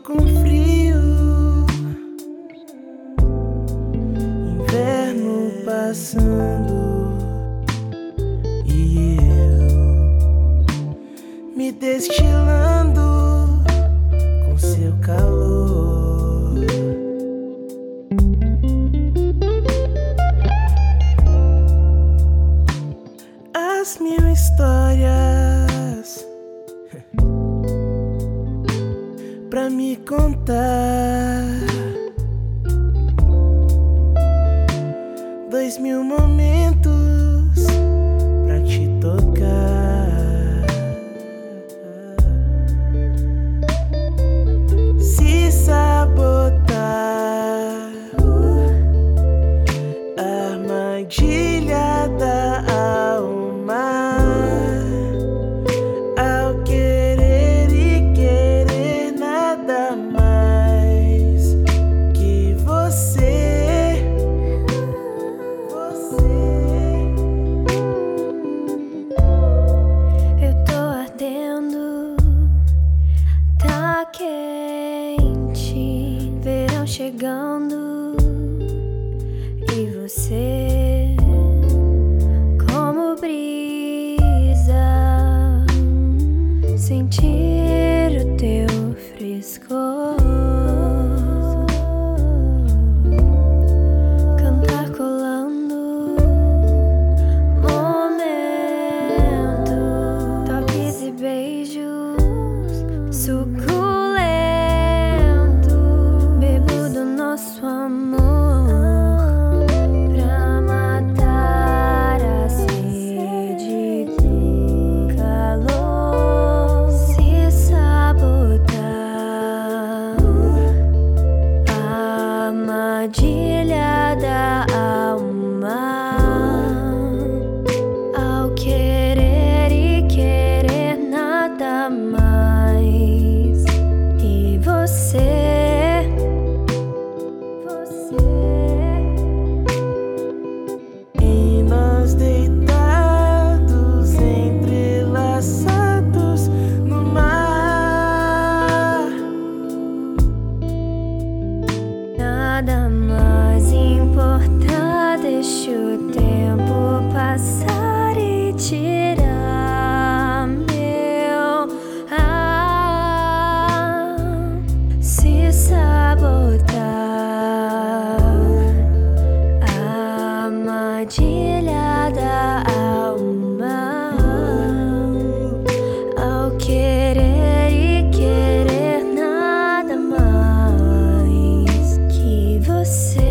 com frio, inverno passando e eu me destilando com seu calor. As mil histórias pra me contar, 2000 momentos pra te tocar. Se sabotar, armadilha da alma, ao querer e querer nada mais que você. Eu tô ardendo, tá quente, verão chegando e você como brisa, sentir o teu frescor, cantar colando momento, toques e beijos suculento, bebo do nosso amor pra matar a sede do calor. Se sabotar, armadilha da alma, ao querer e querer nada mais. E você, E nós deitados, entrelaçados no mar, nada mais importa, deixa o tempo passar e tirar meu ar. Se sabotar, armadilha da alma, ao querer e querer nada mais que você.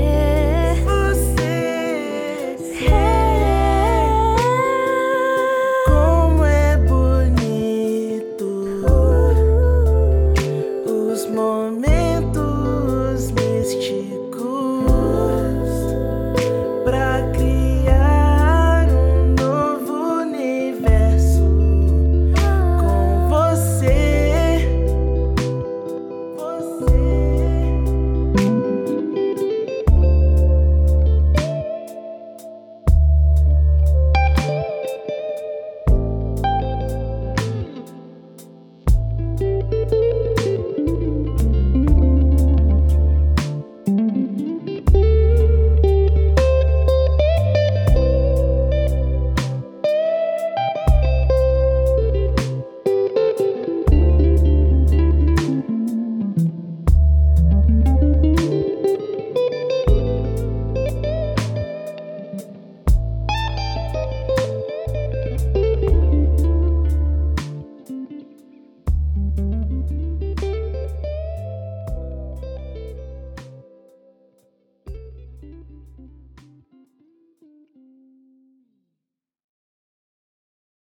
como é bonito os momentos místicos pra criar um novo universo com você.